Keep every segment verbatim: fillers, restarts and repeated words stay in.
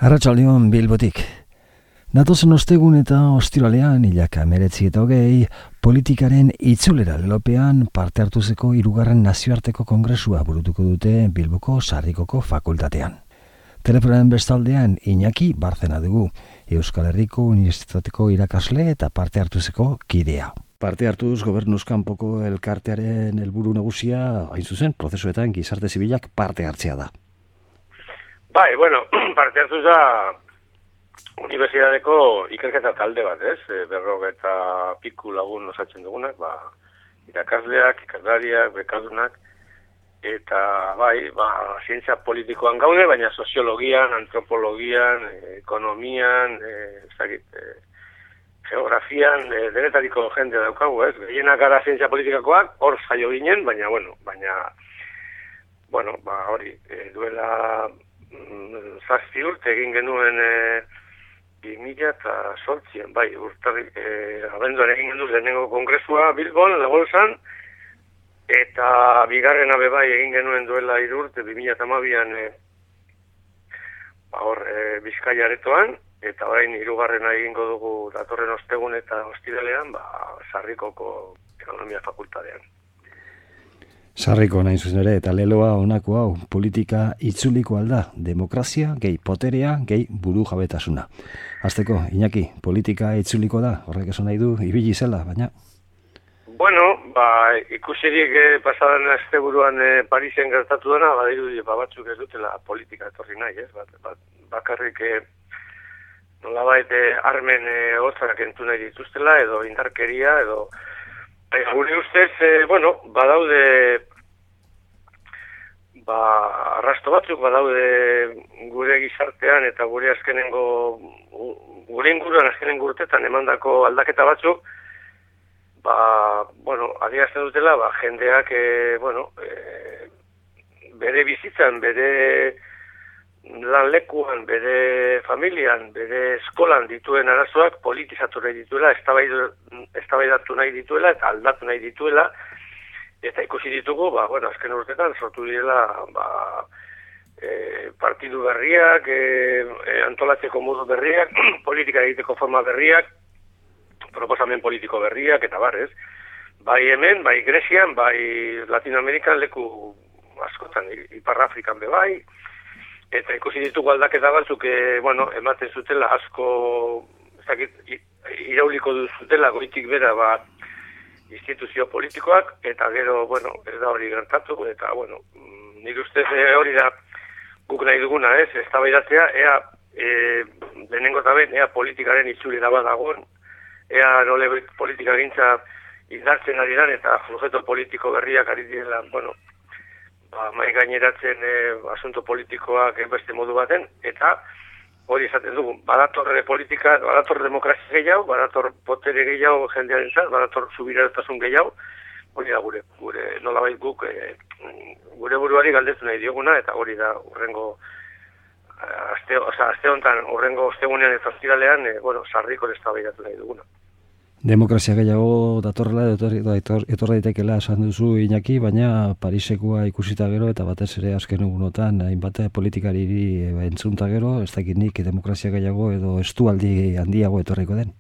Arratsaldeon Bilbotik. Datozen ostegun eta ostiralean hilaka hemeretzi eta hogei politikaren itzulera lelopean parte hartuzeko hirugarren nazioarteko kongresua burutuko dute Bilboko Sarrikoko fakultatean. Telefonoaren bestaldean Iñaki Barzena dugu, Euskal Herriko Unibertsitateko irakasle eta parte hartuzeko kidea. Parte hartuz gobernuz kanpoko elkartearen helburu nagusia, hain zuzen, prozesuetan gizarte zibilak parte hartzea da. Bai, bueno, parte hartuz da Unibertsitateko ikerketa talde bat, ez? Berrogeta piku lagun osatzen dugunak, ba, irakasleak, ikaslariak, bekadunak, eta bai, ba, zientzia politikoan gaude, baina soziologian, antropologian, ekonomian, ez dakit, geografian, denetariko jende daukagu, ez? Gehienak gara zientzia politikakoak, hor zaio ginen, baina, bueno, baina, bueno, ba, hori, duela zazpi urte egin genuen bi mila eta zortzian, bai, urtarri, e, abenduan egin genuen lehenengo kongresua Bilbon, Labolzan, eta bigarrena be bai egin genuen duela hiru urte, bi mila eta hamabian, e, ba, hor, e, Bizkaia aretoan, eta orain hirugarrena egingo dugu datorren ostegun eta ostiralean, ba, Sarrikoko ekonomia fakultatean. Sarriko nahin zuzen ere, eta leloa honako hau, politika itzuliko alda, demokrazia, gehi poterea, gehi buru jabetasuna. Hasteko, Iñaki, politika itzuliko da, horrek esan nahi du, ibili zela, baina? Bueno, ba, ikusirik eh, pasadan asteburuan eh, Parisen gertatu dena, badiru ba, batzuk ez dutela politika etorri nahi, ez? Bat, bat, bakarrik eh, nolabait eh, armen eh, hotzak entu nahi dituztela, edo indarkeria, edo gure ustez, eh, bueno, badaude ba, arrasto batzuk, badaude gure gizartean eta gure azkenengo gure inguruan azkenengo urtetan emandako aldaketa batzuk, ba, bueno, adierazten dutela, ba, jendeak, eh, bueno, eh, bere bizitzan, bere lanlekuan, bere familian, bere eskolan dituen arazoak politizatu nahi dituela, eztabaidatu nahi dituela eta aldatu nahi dituela, eta ikusi ditugu, ba, bueno, azken urtetan sortu direla, ba, e, partidu berriak, e, e, antolatzeko modu berriak, politika egiteko forma berriak, proposamen politiko berriak, eta barrez, bai hemen, bai Grezian, bai Latinoamerikan leku askotan, Ipar Afrikan be bai, eta ikusi ditugu aldaketa batzuk, e, bueno, ematen zutela asko, ez dakit, irauliko zutela goitik bera, ba, instituzio politikoak, eta gero, bueno, ez da hori gertatu, eta, bueno, nire ustez hori da guk nahi duguna, ez, eztabaidatzea, ea, e, lehenengo eta ben, ea politikaren itzulera bat dagoen, ea nole politika gintza indartzen ari dan, eta sujeto politiko berriak ari direla, bueno, ba, mai gaineratzen e, asunto politikoak beste modu baten, eta hori esaten dugu, badator politika, badator demokrazia gehiago, badator potere gehiago jendearen zat, badator subiranotasun gehiago, hori da gure, gure nolabait guk, e, gure buruari galdetu nahi dioguna, eta hori da urrengo, aste, oza, aste honetan, urrengo ostegunean eta ostiralean, e, bueno, Sarriko eztabaidatu nahi duguna. Demokrazia gehiago datorrela, etorra daitekela esan duzu Iñaki, baina Parisekoa ikusita gero eta batez ere azken egunotan hainbat politikariri entzunta gero, ez dakit nik demokrazia gehiago edo estualdi handiago etorriko den?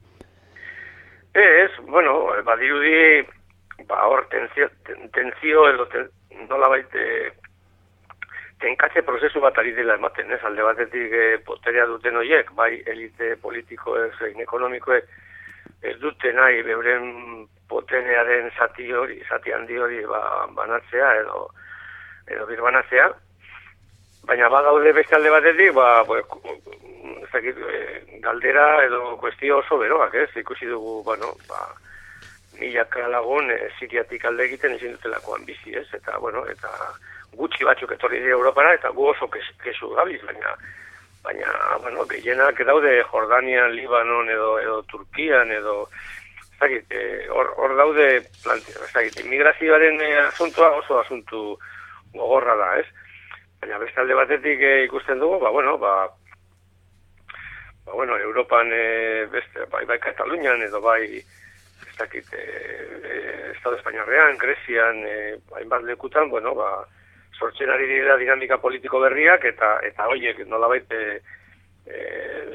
Ez, bueno, badirudi, ba hor tenzio, tenzio edo ten, nolabait eh, tenkatze prozesu bat ari dela ematen, ez, alde batetik eh, poterea duten horiek, bai elite politiko zein ekonomikoek, ez dute nahi beuren poterearen zati hori, zati handi hori ba, banatzea edo edo birbanatzea, baina badaude beste alde batetik, ba, pues, ezakit, e, galdera edo kuestio oso beroak, ez? Ikusi dugu, bueno, ba, milaka lagun e, Siriatik alde egiten ezin dutelakoan bizi, ez? Eta, bueno, eta gutxi batzuk etorri dira Europara, eta gu oso kesu gabiz, baina baina, bueno, gehienak daude Jordanian, Libanon, edo, edo Turkian, edo, ez dakit, hor eh, daude, plante, ez dakit, immigrazioaren eh, asuntua oso asuntu gogorra da, ez? Baina beste alde batetik eh, ikusten dugu, ba, bueno, ba, ba, bueno, Europan, eh, beste, bai, bai Katalunian, edo bai, ez dakit, eh, Estado Espainiarrean, Grezian, eh, hainbat lekutan, bueno, ba, sortzen ari dira dinamika politiko berriak, eta eta horiek nolabait e, e,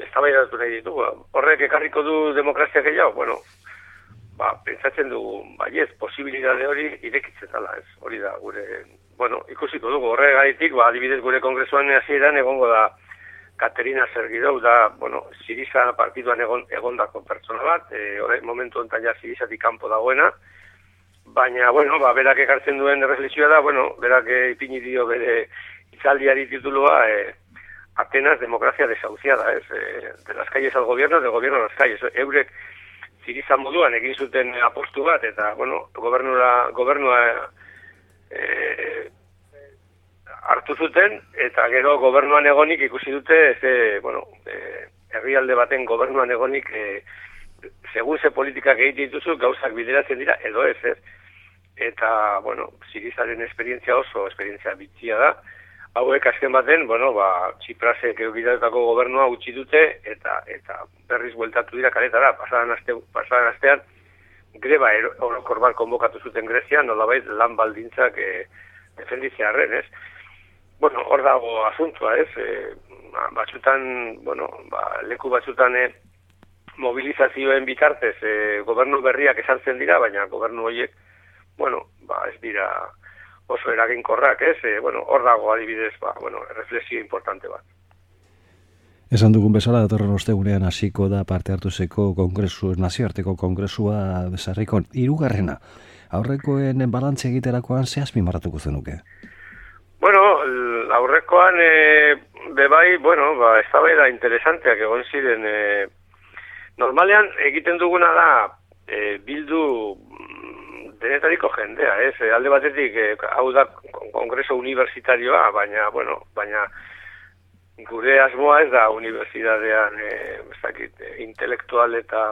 eztabaidatu nahi ditugu. Horrek ekarriko du demokrazia gehiago, bueno, ba, pentsatzen dugu, baiez, posibilitate hori irekitzen dela, ez, hori da, gure, bueno, ikusiko dugu, horregaitik, ba, adibidez gure kongresuan hasieran egongo da Katerina Sergidou da, bueno, Siriza partiduan egon, egondako pertsona bat, e, hori momentu enten ja Sirizatik kanpo dagoena, baina, bueno, ba, berak ekartzen duen erreflexioa da, bueno, berak ipini dio bere itzaldiari titulua, e, Atenas, democracia desahuciada, ez, e, de las calles al gobierno, del gobierno a las calles, eurek Siriza moduan egin zuten apostu bat, eta, bueno, gobernura, gobernua e, hartu zuten, eta gero gobernuan egonik ikusi dute, ze, bueno, e, herrialde baten gobernuan egonik, e, segun ze politikak egiten dituzu, gauzak bideratzen dira, edo ez, ez. Eta, bueno, Sirizaren esperientzia oso, esperientzia bitxia da. Hauek azken baten, bueno, ba, Txiprasek egitatutako gobernua utzi dute, eta eta berriz bueltatu dira kaletara. Pasadan aste, pasadan astean, greba orokor bat konbokatu zuten Grezia, nolabait lan baldintzak e, defenditzearren, ez? Bueno, hor dago asuntua, ez? E, batzutan, bueno, ba, leku batzutan e, mobilizazioen bitartez e, gobernu berriak esartzen dira, baina gobernu horiek, bueno, ba, ez dira oso eraginkorrak, ez? E, bueno, hor dago adibidez, ba, bueno, reflexio importante bat. Esan dugun bezala, datorren ostegunean hasiko da parte hartuzeko kongresu, nazioarteko kongresua bezarrikon, hirugarrena. Aurrekoen balantze egiterakoan ze azpimarratuko zenuke? Bueno, aurrekoan e, bebai, bueno, ba, eztabaida interesanteak egon ziren. E, normalean egiten duguna da e, bildu denetariko jendea, ez? E, alde batetik, e, hau da kongreso universitarioa, baina, bueno, baina gure asmoa ez da universidadean, e, ez dakit, e, intelektual eta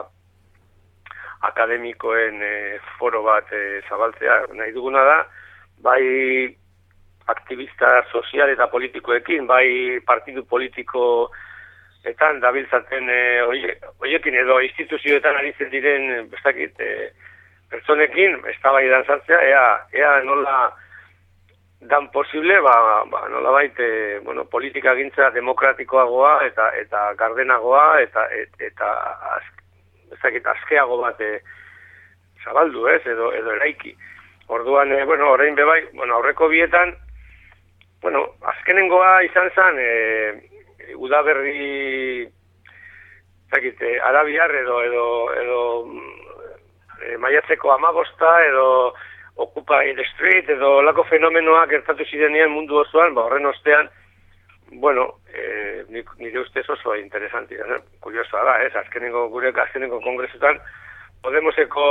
akademikoen e, foro bat e, zabaltzea. Nahi duguna da, bai aktivista sozial eta politikoekin, bai partidu politikoetan dabiltzaten e, oiekin edo instituzioetan aritzen diren, ez dakit, e, pertsonekin, eztabaidan sartzea, ea, ea nola dan posible, ba, ba nola baite, bueno, politika gintza demokratikoagoa eta eta gardenagoa eta et, eta az, ezakit, azkeago bat e, zabaldu, ez, edo, edo eraiki. Orduan, e, bueno, orain bebai, bueno, aurreko bietan, bueno, azkenengoa izan zen, e, udaberri, ezakit, e, arabiar edo, edo, edo, E, maiatzeko amabosta edo Occupy the Street edo lako fenomenoak gertatu zirenean mundu osoan, ba horren ostean, bueno, e, nire ustez oso interesanti, eh? Kuriosoa da, ez? Azkenengo gure azkenengo kongresutan Podemoseko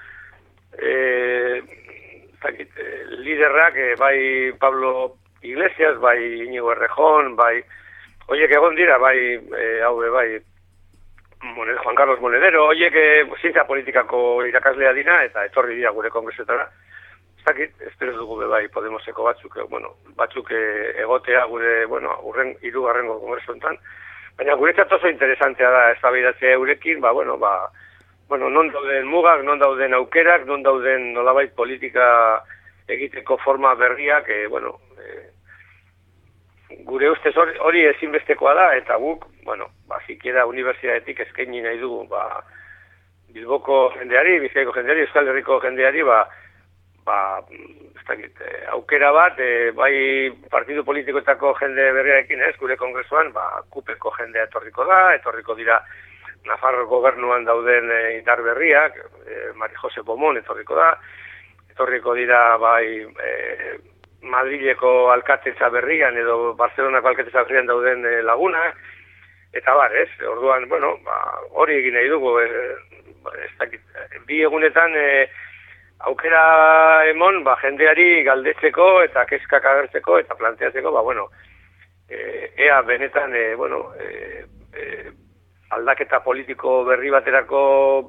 e, zakit, e, liderrak, e, bai Pablo Iglesias, bai Iñigo Errejón, bai oiek egon dira, bai e, haue, bai Moned, Juan Carlos Monedero, oiek eh, zientzia politikako irakaslea dina, eta etorri dira gure kongresuetara. Ez dakit, espero dugu bebai Podemoseko batzuk, eh, bueno, batzuk eh, egotea gure, bueno, urren, hirugarrengo kongresuetan. Baina guretzat oso interesantea da eztabaidatzea eurekin, ba, bueno, ba, bueno, non dauden mugak, non dauden aukerak, non dauden nolabait politika egiteko forma berriak, eh, bueno, eh, gure ustez hori, hori ezinbestekoa da, eta guk, bueno, ba, sikiera unibertsitatetik eskaini nahi dugu, ba, Bilboko jendeari, Bizkaiko jendeari, Euskal Herriko jendeari, ba, ba, ez dakit, aukera bat, e, bai partidu politikoetako jende berriarekin ez, gure kongresuan, ba, kupeko jendea etorriko da, etorriko dira Nafarro gobernuan dauden e, indar berriak, e, Mari Jose Bomon etorriko da, etorriko dira, bai, e, Madrileko alkatetza berrian edo Barcelonako alkatetza berrian dauden e, lagunak, eta bar, ez? Orduan, bueno, ba, hori egin nahi dugu, e, ez dakit, bi egunetan e, aukera emon, ba, jendeari galdetzeko eta kezkak agertzeko eta planteatzeko, ba, bueno, e, ea benetan, e, bueno, e, e, aldaketa politiko berri baterako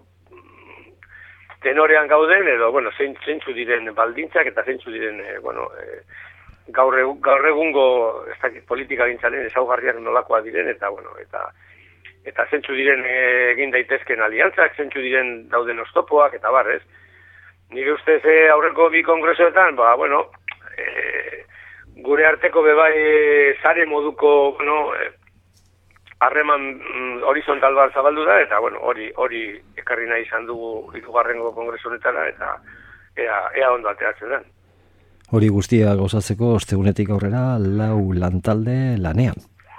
tenorean gauden, edo, bueno, zeintzu diren baldintzak eta zeintzu diren, e, bueno, e, gaur, gaur egungo ez dakit, politika gintzaren ezaugarriak nolakoa diren, eta, bueno, eta eta zeintzu diren e, egin daitezken aliantzak, zeintzu diren dauden oztopoak, eta bar, ez? Nire ustez e, aurreko bi kongresoetan, ba, bueno, e, gure arteko bebai e, sare moduko, bueno, e, harreman mm, horizontal bat zabaldu da, eta bueno, hori hori ekarri nahi izan dugu hirugarrengo kongresu honetara, eta ea, ea ondo ateratzen den. Hori guztia gauzatzeko ostegunetik aurrera lau lantalde lanean.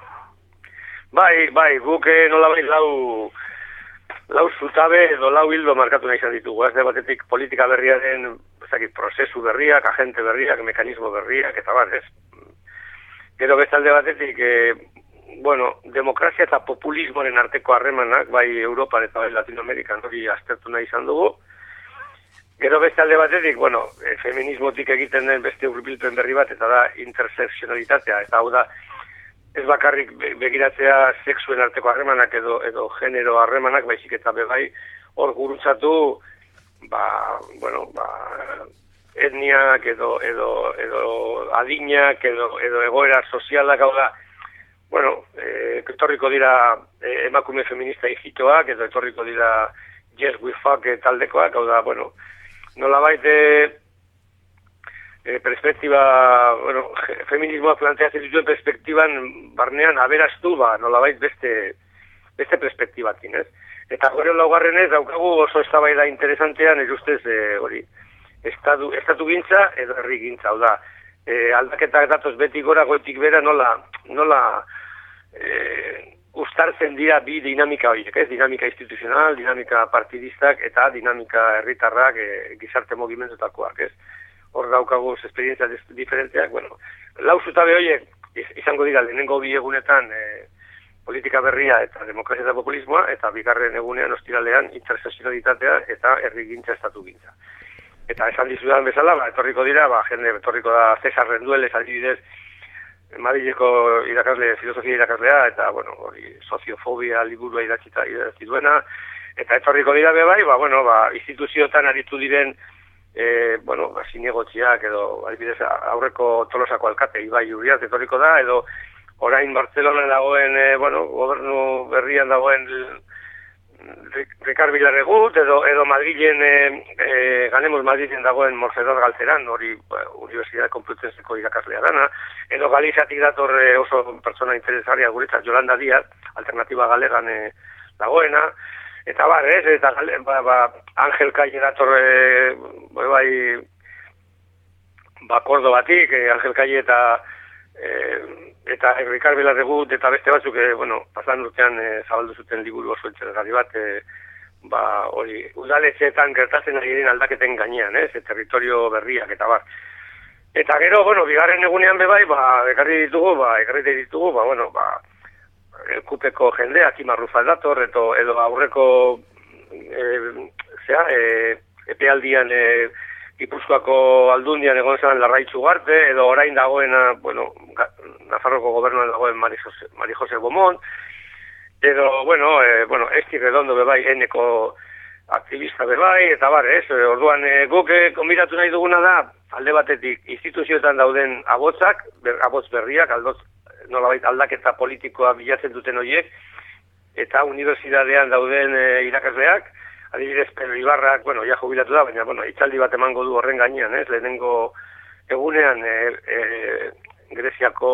Bai, bai, guk nolabait lau lau zutabe edo lau hildo markatu nahi izan ditugu. Ez de batetik politika berriaren, ezakit, prozesu berriak, agente berriak, mekanismo berriak, eta bar, ez? Gero bestalde batetik, e, bueno, demokrazia eta populismoren arteko harremanak, bai Europan eta bai Latinoamerikan hori aztertu nahi izan dugu. Gero bestalde batetik, bueno, e, feminismotik egiten den beste hurbilpen berri bat, eta da interseksionalitatea, eta hau da, ez bakarrik begiratzea sexuen arteko harremanak edo edo genero harremanak, baizik eta bebai hor gurutzatu, ba, bueno, ba, etniak edo edo edo adinak edo edo egoera sozialak, hau da, bueno, eh, etorriko dira eh, emakume feminista hijitoak edo etorriko dira Yes We Fuck taldekoak, hau da, bueno, nolabait eh E, perspektiba, bueno, feminismoa planteatzen dituen perspektiban barnean aberaztu, ba, nolabait beste beste perspektibakin, ez? Eta gero laugarrenez daukagu oso eztabaida interesantean, ez ustez, e, hori, estatu, estatu gintza edo herri gintza, hau da, e, aldaketak datoz beti gora goitik bera nola, nola e, ustartzen dira bi dinamika horiek, ez? Dinamika instituzional, dinamika partidistak eta dinamika herritarrak, e, gizarte mugimendutakoak, ez? Hor daukagu esperientzia diferenteak, bueno, lau zutabe horiek izango dira lehenengo bi egunetan e, politika berria eta demokrazia eta populismoa, eta bigarren egunean ostiralean interseksionalitatea eta herrigintza estatugintza. Eta esan dizudan bezala, ba, etorriko dira, ba, jende, etorriko da Cesar Rendueles, adibidez, Madrileko irakasle, filosofia irakaslea, eta, bueno, hori, soziofobia liburua idatzita idatzi duena, eta etorriko dira bebai, ba, bueno, ba, instituzioetan aritu diren E, bueno, zinegotziak edo adibidez aurreko Tolosako alkate Ibai Uriarte etorriko da, edo orain Bartzelona dagoen, e, bueno, gobernu berrian dagoen Ricard Vilarregut, edo edo Madrilen e, e, Ganemos Madrilen dagoen Morfedad Galceran, hori ba, Universidade Complutense-ko irakaslea dana, edo Galiziatik dator e, oso pertsona interesaria guretzat Yolanda Díaz, Alternativa Galegan e, dagoena. Eta bar, ez, eta ba, ba, Angel Calle dator, e, bai, ba, Kordo batik, e, Angel Calle eta e, eta Ricard Vilarregut eta beste batzuk, e, bueno, pasan urtean e, zabaldu zuten liburu oso interesgarri bat, e, ba, hori, udaletxeetan gertatzen ari diren aldaketen gainean, ez, e, territorio berriak eta bar. Eta gero, bueno, bigarren egunean bebai, ba, ekarri ditugu, ba, ekarri ditugu, ba, bueno, ba, Kupeko jendea, Kimarrufa dator, edo, edo aurreko e, zera, e, epealdian e, Gipuzkoako aldundian egon zen Larraitz Ugarte, edo orain dagoena, bueno, Nafarroko gobernuan dagoen Mari Jose, Mari Jose Bomont, edo, bueno, e, bueno, Esti Redondo bebai, eneko aktivista bebai, eta bar, ez, orduan e, guk e, konbiratu nahi duguna da, alde batetik, instituzioetan dauden abotzak, ber, abotz berriak, aldoz, nolabait aldaketa politikoa bilatzen duten horiek, eta unibertsitatean dauden e, irakasleak, adibidez Pedro Ibarrak, bueno, ja jubilatu da, baina, bueno, itzaldi bat emango du horren gainean, ez, lehenengo egunean e, e, Greziako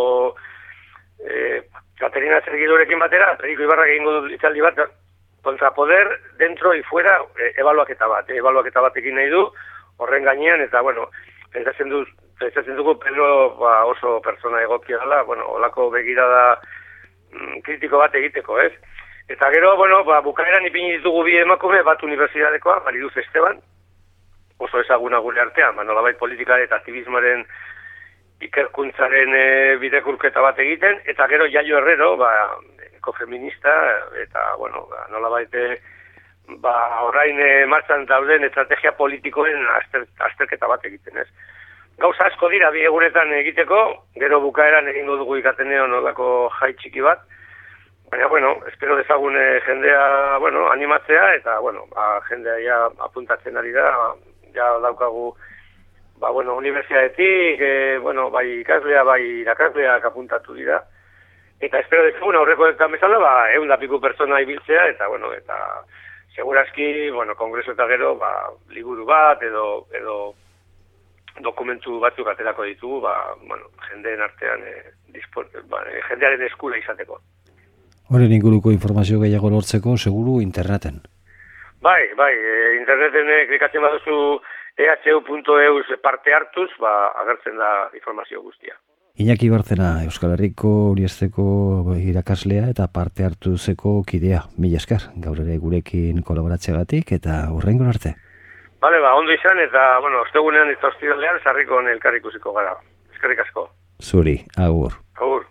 e, Katerina Zergidorekin batera, Pedro Ibarrak egingo du itzaldi bat, kontra poder, dentro y fuera, e, ebaluaketa bat, e, ebaluaketa bat egin nahi du, horren gainean, eta, bueno, pentsatzen du Pentsatzen dugu Pedro ba, oso pertsona egokia dela, bueno, olako begirada mm, kritiko bat egiteko, ez? Eta gero, bueno, ba, bukaeran ipini ditugu bi emakume, bat unibertsitatekoa, Mariluz Esteban, oso ezaguna gure artean, ba, nolabait politika eta aktivismoaren ikerkuntzaren e, bidekurketa bat egiten, eta gero Jaio Herrero, ba, ekofeminista, eta, bueno, ba, nolabait ba, orain e, martxan dauden estrategia politikoen azter, azterketa bat egiten, ez? Gauza asko dira bi egunetan egiteko, gero bukaeran egingo dugu ikateneo nolako jai txiki bat, baina, bueno, espero dezagun jendea, bueno, animatzea, eta, bueno, ba, jendea ja apuntatzen ari da, ja daukagu, ba, bueno, universitatetik, e, bueno, bai ikaslea, bai irakasleak apuntatu dira, eta espero dezagun aurreko ekan bezala, ba, egun da piku pertsona ibiltzea, eta, bueno, eta segurazki, bueno, kongreso eta gero, ba, liburu bat, edo, edo, dokumentu batzuk aterako ditugu, ba, bueno, jendeen artean, e, dispon, ba, jendearen eskura izateko. Horren inguruko informazio gehiago lortzeko, seguru interneten. Bai, bai, e, interneten klikatzen baduzu e h u puntu e u parte hartuz, ba, agertzen da informazio guztia. Iñaki Bartzena, Euskal Herriko Uriesteko irakaslea eta parte hartuzeko kidea. Mila esker, gaur ere gurekin kolaboratzeagatik eta hurrengo arte. Bale, ba, ondo izan eta, bueno, ostegunean eta ostiralean sarriko elkar ikusiko gara. Eskerrik asko. Zuri, agur. Agur.